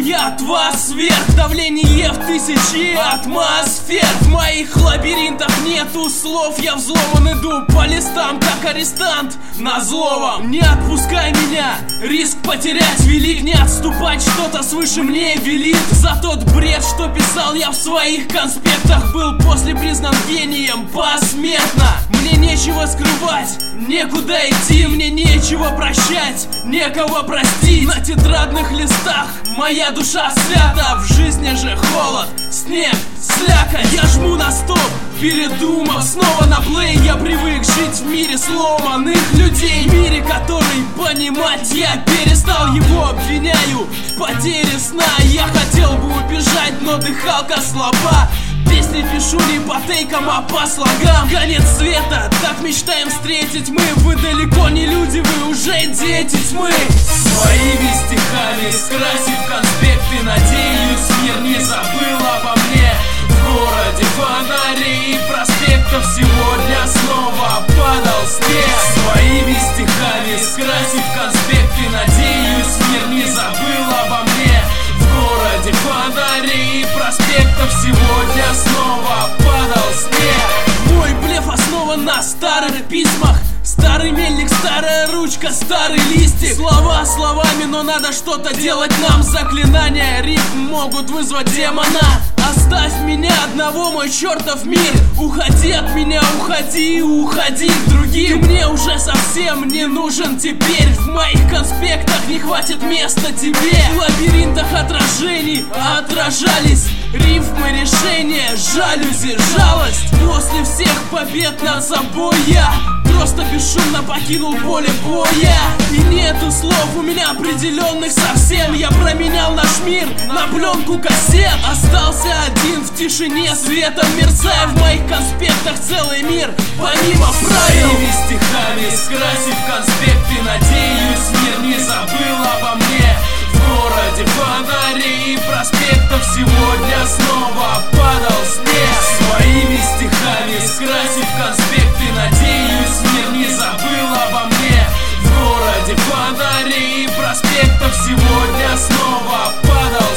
я от вас вверх. Давление в тысячи атмосфер. В моих лабиринтах нету слов. Я взломан, иду по листам, как арестант на зловом. Не отпускай меня, риск потерять велик. Не отступать, что-то свыше мне велит. За тот бред, что писал я в своих конспектах, был после признан гением посмертно. Мне нечего скрывать, некуда идти. Мне нечего прощать, некого простить. На тетрадных листах моя душа свята. В жизни же холод, снег, слякоть. Я жму на стоп, передумав снова на плей. Я привык жить в мире сломанных людей. В мире, который понимать я перестал. Его обвиняю в потере сна. Я хотел бы убежать, но дыхалка слаба. Песни пишу не по тейкам, а по слогам. Конец света, так мечтаем встретить мы. Вы далеко не люди, вы уже дети тьмы. Своими стихами скрасив конспекты, надеюсь, мир не забыл обо мне. В городе фонарей и проспектов сегодня снова падал снег. Своими стихами скрасив конспекты, надеюсь, мир не забыл обо мне. В городе фонарей и проспектов сегодня снова падал снег. Мой блеф основан на старых письмах. Старый мельник, старая ручка, старый листик. Слова словами, но надо что-то делать нам. Заклинания рифм могут вызвать демона. Оставь меня одного, мой чертов мир. Уходи от меня, уходи, уходи к другим. Ты мне уже совсем не нужен теперь. В моих конспектах не хватит места тебе. В лабиринтах отражений отражались рифмы, решения, жалюзи, жалость. После всех побед над собой я просто бесшумно покинул поле боя. И нету слов у меня определенных совсем. Я променял наш мир на пленку кассет. Остался один в тишине, светом мерцая. В моих конспектах целый мир, помимо правил. Своими стихами скрасив конспекты, надеюсь, мир не забыл обо мне. В городе фонарей и проспектов сегодня снова падал снег. Своими стихами скрасив конспекты, надеюсь, мир не забыл обо мне. В городе фонарей и проспектов сегодня снова падал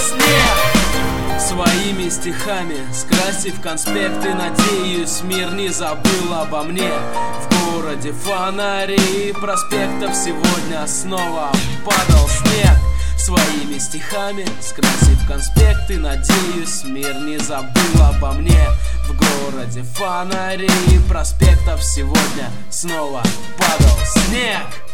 снег. Своими стихами скрасив конспекты, надеюсь, мир не забыл обо мне. В городе фонарей и проспектов сегодня снова падал снег. Своими стихами скрасив конспекты, надеюсь, мир не забыл обо мне. В городе фонарей и проспектов сегодня снова падал снег.